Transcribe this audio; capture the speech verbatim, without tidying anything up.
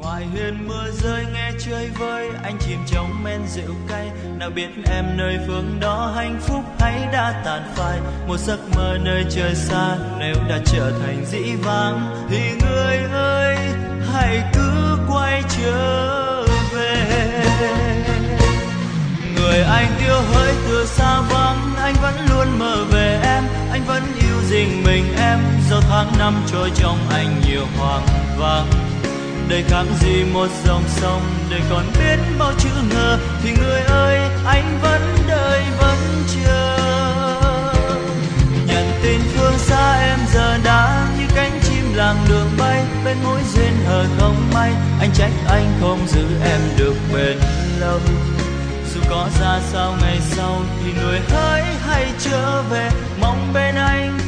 Ngoài hiên mưa rơi nghe chơi vơi, anh chìm trong men rượu cay. Nào biết em nơi phương đó hạnh phúc hay đã tàn phai. Một giấc mơ nơi trời xa, nếu đã trở thành dĩ vãng thì người ơi hãy cứ quay trở về. Người anh yêu hỡi từ xa vắng, anh vẫn luôn mơ về em, anh vẫn yêu gìn mình em. Dẫu tháng năm trôi trong anh nhiều hoang vắng, đời khác gì một dòng sông, đời còn biết bao chữ ngờ, thì người ơi anh vẫn đợi vẫn chờ. Nhận tin phương xa em giờ đã như cánh chim làng đường bay, bên mối duyên hờ không may, anh trách anh không giữ em được bền lâu. Dù có ra sao ngày sau thì người hỡi hãy trở về, mong bên anh